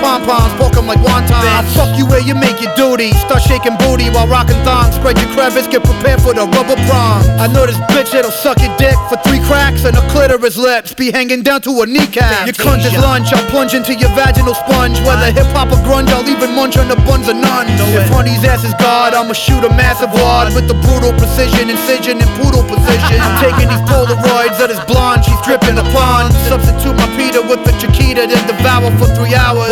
pom-poms, poke 'em like wontons. I'll fuck you where you make your duty. Start shaking booty while rocking thongs. Spread your crevice, get prepared for the rubber prom. I know this bitch that'll suck your dick for 3 cracks and her clitoris lips be hanging down to her kneecap. Your cunt is lunch, I'll plunge into your vaginal sponge. Whether hip-hop or grunge, I'll even munch on the buns of none. If honey's ass is God, I'ma shoot a massive wad with the brutal precision, incision in poodle position. I'm taking these Polaroids of this blonde, she's dripping upon. Substitute my Peter with the Chiquita, then devour for 3 hours.